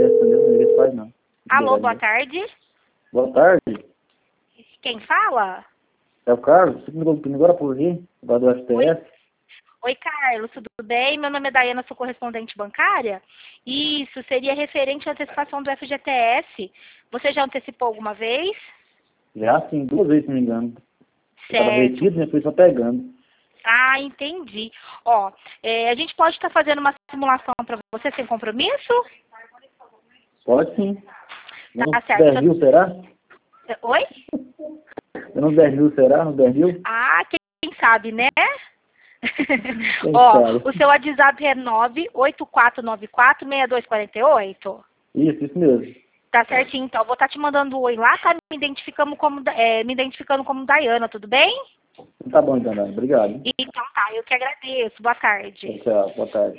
FGTS, entendeu? Ninguém faz, não. Alô, boa tarde. Boa tarde. Quem fala? É o Carlos. Você me ligou agora por aqui, do FTS. Oi, Carlos, tudo bem? Meu nome é Daiana, sou correspondente bancária. Isso, seria referente à antecipação do FGTS. Você já antecipou alguma vez? Já, sim, 2 vezes, se não me engano. Eu tava Certo. retido, né? Fui só pegando. Ah, entendi. Ó, a gente pode estar fazendo uma simulação para você sem compromisso? Pode sim. Tá Uns certo. 10 mil, será? Oi? Uns 10 mil, será? Uns 10 mil? Ah, quem sabe, né? Quem Ó, sabe? o seu WhatsApp é 984946248. Isso mesmo. Tá certinho, então. Eu vou estar te mandando um oi lá, tá? Me identificando como Daiana, tudo bem? Tá bom, então, Dani. Obrigado. Então tá, eu que agradeço. Boa tarde. Tchau, boa tarde.